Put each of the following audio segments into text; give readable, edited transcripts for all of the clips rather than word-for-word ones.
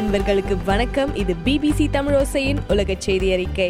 நண்பர்களுக்கு வணக்கம். இது BBC தமிழோசையின் உலக செய்தி அறிக்கை.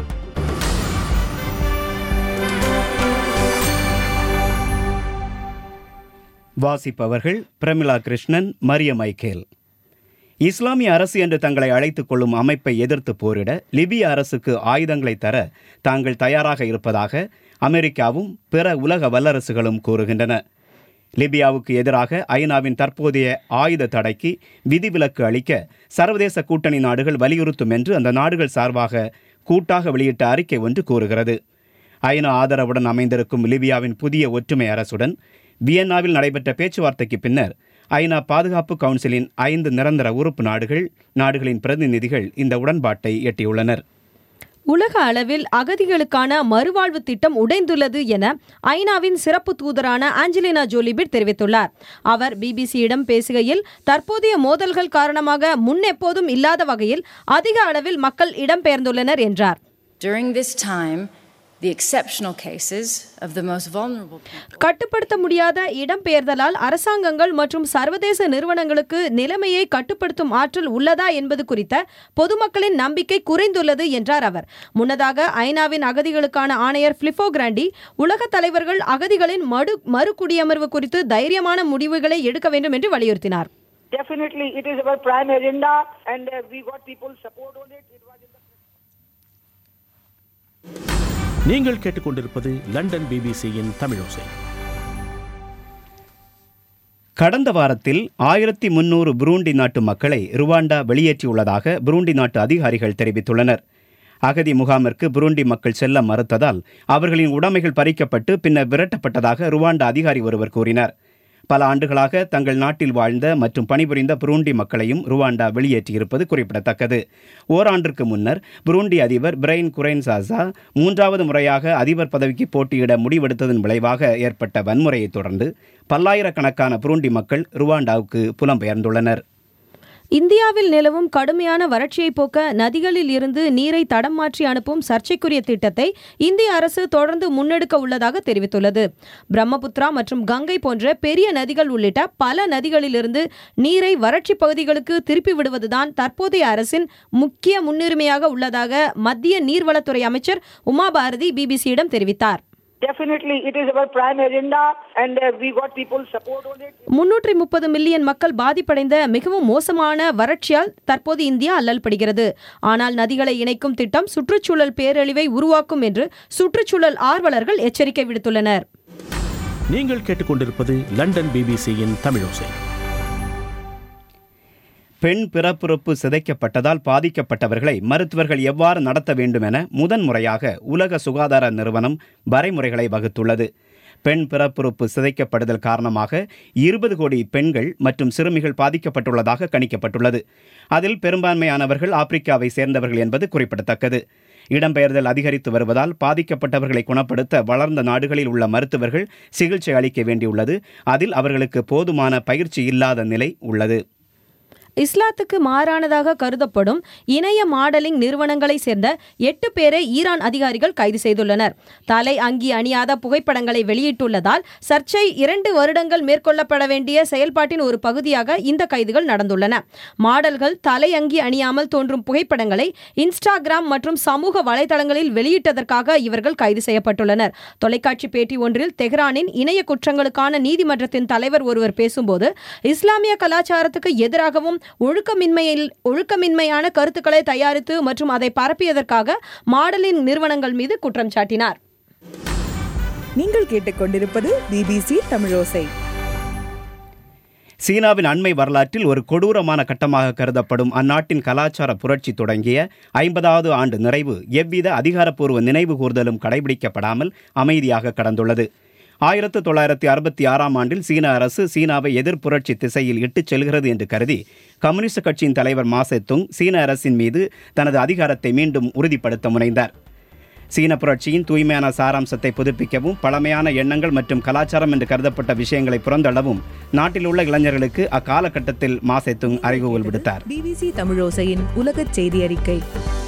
வாசிப்பவர்கள் பிரமிளா கிருஷ்ணன், மரிய மைக்கேல். இஸ்லாமிய அரசு என்று தங்களை அழைத்துக் கொள்ளும் அமைப்பை எதிர்த்து போரிட லிபிய அரசுக்கு ஆயுதங்களை தர தாங்கள் தயாராக இருப்பதாக அமெரிக்காவும் பிற உலக வல்லரசுகளும் கூறுகின்றன. லிபியாவுக்கு எதிராக ஐநாவின் தற்போதைய ஆயுத தடைக்கு விதிவிலக்கு அளிக்க சர்வதேச கூட்டணி நாடுகள் வலியுறுத்தும் என்று அந்த நாடுகள் சார்பாக கூட்டாக வெளியிட்ட அறிக்கை ஒன்று கூறுகிறது. ஐநா ஆதரவுடன் அமைந்திருக்கும் லிபியாவின் புதிய ஒற்றுமை அரசுடன் வியன்னாவில் நடைபெற்ற பேச்சுவார்த்தைக்கு பின்னர் ஐநா பாதுகாப்பு கவுன்சிலின் 5 நிரந்தர உறுப்பு நாடுகளின் பிரதிநிதிகள் இந்த உடன்பாட்டை எட்டியுள்ளனர். உலக அளவில் அகதிகளுக்கான மறுவாழ்வு திட்டம் உடைந்துள்ளது என ஐநாவின் சிறப்பு தூதரான ஆஞ்சலினா ஜோலிபிட் தெரிவித்துள்ளார். அவர் பிபிசியிடம் பேசுகையில், தற்போதைய மோதல்கள் காரணமாக முன்னெப்போதும் இல்லாத வகையில் அதிக அளவில் மக்கள் இடம்பெயர்ந்துள்ளனர் என்றார். During this time, the exceptional cases of the most vulnerable people. கட்டுப்படுத்த முடியாத இடம்பெயர்தலால் அரசாங்கங்கள் மற்றும் சர்வதேச நிறுவனங்களுக்கு நிலைமையை கட்டுப்படுத்தும் ஆற்றல் உள்ளதா என்பது குறித்த பொதுமக்களின் நம்பிக்கை குறைந்துள்ளது என்றார் அவர். முன்னதாக ஐநாவின் அகதிகளுக்கான ஆணையர் பிலிப்போ கிராண்டி உலக தலைவர்கள் அகதிகளின் மறுகுடியமர்வு குறித்து தைரியமான முடிவுகளை எடுக்க வேண்டும் என்று வலியுறுத்தினார். Definitely it is our prime agenda and we got people support on it. It was in the... நீங்கள் கேட்டுக்கொண்டிருப்பது லண்டன் பிபிசியின் தமிழோசை. கடந்த வாரத்தில் 1300 புரூண்டி நாட்டு மக்களை ருவாண்டா வெளியேற்றியுள்ளதாக புரூண்டி நாட்டு அதிகாரிகள் தெரிவித்துள்ளனர். அகதி முகாமிற்கு புரூண்டி மக்கள் செல்ல மறுத்ததால் அவர்களின் உடைமைகள் பறிக்கப்பட்டு பின்னர் விரட்டப்பட்டதாக ருவாண்டா அதிகாரி ஒருவர் கூறினார். பல ஆண்டுகளாக தங்கள் நாட்டில் வாழ்ந்த மற்றும் பணிபுரிந்த புரூண்டி மக்களையும் ருவாண்டா வெளியேற்றியிருப்பது குறிப்பிடத்தக்கது. ஓராண்டிற்கு முன்னர் புரூண்டி அதிபர் பிரைன் குரைன்சாசா 3வது முறையாக அதிபர் பதவிக்கு போட்டியிட முடிவெடுத்ததன் விளைவாக ஏற்பட்ட வன்முறையை தொடர்ந்து பல்லாயிரக்கணக்கான புரூண்டி மக்கள் ருவாண்டாவுக்கு புலம்பெயர்ந்துள்ளனர். இந்தியாவில் நிலவும் கடுமையான வறட்சியை போக்க நதிகளில் இருந்து நீரை தடம் மாற்றி அனுப்பும் சர்ச்சைக்குரிய திட்டத்தை இந்திய அரசு தொடர்ந்து முன்னெடுக்க உள்ளதாக தெரிவித்துள்ளது. பிரம்மபுத்திரா மற்றும் கங்கை போன்ற பெரிய நதிகள் உள்ளிட்ட பல நதிகளிலிருந்து நீரை வறட்சி பகுதிகளுக்கு திருப்பி விடுவதுதான் தற்போதைய அரசின் முக்கிய முன்னுரிமையாக உள்ளதாக மத்திய நீர்வளத்துறை அமைச்சர் உமா பாரதி பிபிசியிடம் தெரிவித்தார். Definitely it is our prime agenda and we got people support on it. 330 million மக்கள் பாதிப்படைந்த மிகவும் மோசமான வறட்சியால் தற்போது இந்தியா அல்லல்படுகிறது. ஆனால் நதிகளை இணைக்கும் திட்டம் சுற்றுச்சூழல் பேரழிவை உருவாக்கும் என்று சுற்றுச்சூழல் ஆர்வலர்கள் எச்சரிக்கை விடுத்துள்ளனர். நீங்கள் கேட்டுக்கொண்டிருப்பது லண்டன் பிபிசியின் தமிழோசை. பெண் பிறப்புறுப்பு சிதைக்கப்பட்டதால் பாதிக்கப்பட்டவர்களை மருத்துவர்கள் எவ்வாறு நடத்த வேண்டும் என முதன்முறையாக உலக சுகாதார நிறுவனம் வரைமுறைகளை வகுத்துள்ளது. பெண் பிறப்புறுப்பு சிதைக்கப்படுதல் காரணமாக 20 கோடி பெண்கள் மற்றும் சிறுமிகள் பாதிக்கப்பட்டுள்ளதாக கணிக்கப்பட்டுள்ளது. அதில் பெரும்பான்மையானவர்கள் ஆப்பிரிக்காவை சேர்ந்தவர்கள் என்பது குறிப்பிடத்தக்கது. இடம்பெயர்தல் அதிகரித்து வருவதால் பாதிக்கப்பட்டவர்களை குணப்படுத்த வளர்ந்த நாடுகளில் உள்ள மருத்துவர்கள் சிகிச்சை அளிக்க வேண்டியுள்ளது. அதில் அவர்களுக்கு போதுமான பயிற்சி இல்லாத நிலை உள்ளது. இஸ்லாத்துக்கு மாறானதாக கருதப்படும் இணைய மாடலிங் நிறுவனங்களை சேர்ந்த 8 பேரை ஈரான் அதிகாரிகள் கைது செய்துள்ளனர். தலை அங்கி அணியாத புகைப்படங்களை வெளியிட்டுள்ளதால் சர்ச்சை 2 வருடங்கள் மேற்கொள்ளப்பட வேண்டிய செயல்பாட்டின் ஒரு பகுதியாக இந்த கைதுகள் நடந்துள்ளன. மாடல்கள் தலை அங்கி அணியாமல் தோன்றும் புகைப்படங்களை இன்ஸ்டாகிராம் மற்றும் சமூக வலைதளங்களில் வெளியிட்டதற்காக இவர்கள் கைது செய்யப்பட்டுள்ளனர். தொலைக்காட்சி பேட்டி ஒன்றில் தெஹ்ரானின் இணைய குற்றங்களுக்கான நீதிமன்றத்தின் தலைவர் ஒருவர் பேசும்போது, இஸ்லாமிய கலாச்சாரத்துக்கு எதிராகவும் ஒழுக்கமின்மையான கருத்துக்களை தயாரித்து மற்றும் அதை பரப்பியதற்காக மாடலிங் நிறுவனங்கள் மீது குற்றம் சாட்டினார். நீங்கள் கேட்டுக்கொண்டிருப்பது BBC தமிழோசை. சீனாவின் அண்மை வரலாற்றில் ஒரு கொடூரமான கட்டமாக கருதப்படும் அந்நாட்டின் கலாச்சார புரட்சி தொடங்கிய 50வது ஆண்டு நிறைவு எவ்வித அதிகாரப்பூர்வ நினைவு கூர்தலும் கடைபிடிக்கப்படாமல் அமைதியாக கடந்துள்ளது. 1966ஆம் ஆண்டில் சீன அரசு சீனாவை எதிர்ப்புரட்சி திசையில் இட்டுச் செல்கிறது என்று கருதி கம்யூனிஸ்ட் கட்சியின் தலைவர் மா சேதுங் சீன அரசின் மீது தனது அதிகாரத்தை மீண்டும் உறுதிப்படுத்த முனைந்தார். சீன புரட்சியின் தூய்மையான சாராம்சத்தை புதுப்பிக்கவும் பழமையான எண்ணங்கள் மற்றும் கலாச்சாரம் என்று கருதப்பட்ட விஷயங்களை புறந்தள்ளவும் நாட்டில் உள்ள இளைஞர்களுக்கு அக்காலகட்டத்தில் மா சேதுங் அறிவுறுத்தல் விடுத்தார். BBC தமிழோசையின் உலக செய்தி அறிக்கை.